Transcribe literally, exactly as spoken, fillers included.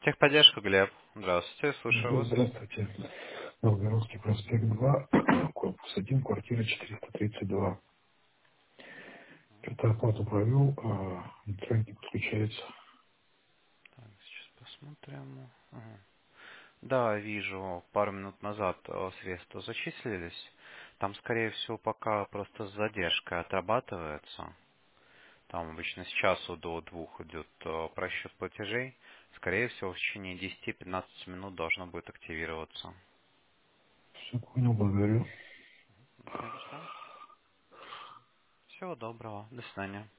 Техподдержка, Глеб. Здравствуйте, слушаю Здра- вас. Здравствуйте. Новгородский проспект два, корпус один, квартира четыреста тридцать два. Это оплату провел, а интернет не подключается. Так, сейчас посмотрим. Ага. Да, вижу, пару минут назад э, средства зачислились. Там, скорее всего, пока просто с задержкой отрабатывается. Там обычно с часу до двух идет э, просчет платежей. Скорее всего, в течение десяти-пятнадцати минут должно будет активироваться. Все понял, благодарю. Не за что. Всего доброго. До свидания.